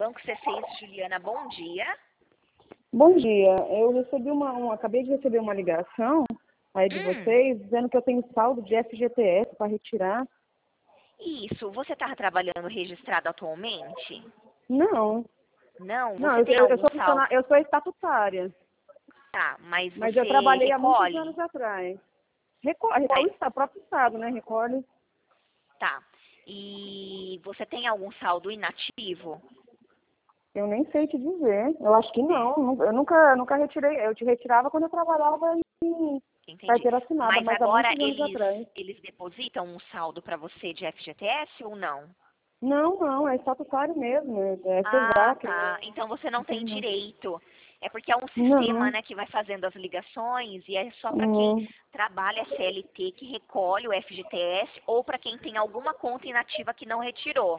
Banco C6, Juliana, bom dia. Bom dia. Eu recebi acabei de receber uma ligação aí de vocês dizendo que eu tenho saldo de FGTS para retirar. Isso, você está trabalhando registrado atualmente? Não, Não, não, você tem algum saldo? eu sou estatutária, Tá, mas mas eu você trabalhei há muitos recolhe? anos atrás. Recolhe Tá, o próprio Estado, né? Recolhe. tá. E você tem algum saldo inativo? Eu nem sei te dizer. Eu acho que não. Eu nunca retirei. Eu te retirava quando eu trabalhava em Entendi. carteira assinada, Mas mas há agora muitos anos atrás. eles depositam um saldo para você de FGTS ou não? Não, é estatutário mesmo. É Ah, CESAC. tá. Então você não tem Não. direito. É porque é um sistema, Não. né, que vai fazendo as ligações e é só para quem Não. trabalha CLT que recolhe o FGTS ou para quem tem alguma conta inativa que não retirou.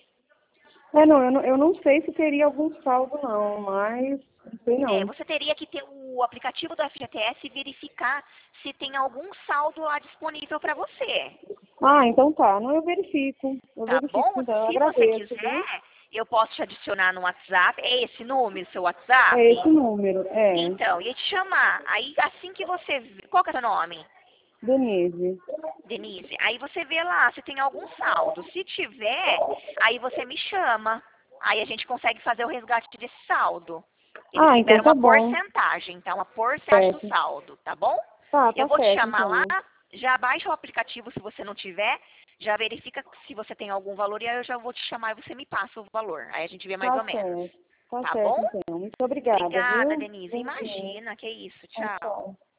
Eu não sei se teria algum saldo não, mas não sei É, não. você teria que ter o aplicativo do FGTS e verificar se tem algum saldo lá disponível para você. Ah, então tá. Não, eu verifico. Eu Tá verifico, bom? então. Eu Se você agradeço, viu? quiser, eu posso te adicionar no WhatsApp. É esse número, seu É WhatsApp? esse número. É. Então, ia te chamar. Aí, assim que você... Qual que é o seu nome? Denise. Denise. Aí você vê lá se tem algum saldo. Se tiver, aí você me chama. Aí a gente consegue fazer o resgate desse saldo. Eles Ah, então liberam tá uma bom. porcentagem, então uma porcentagem do Certo. saldo, tá bom? Eu Tá vou te certo, chamar lá, então. já baixa o aplicativo se você não tiver, já verifica se você tem algum valor e aí eu já vou te chamar e você me passa o valor. Aí a gente vê mais Tá ou menos. certo. Tá Tá bom? certo, então. Muito obrigada, Obrigada, viu? Denise. Bom dia. Imagina, que isso. Tchau, Tchau. tchau.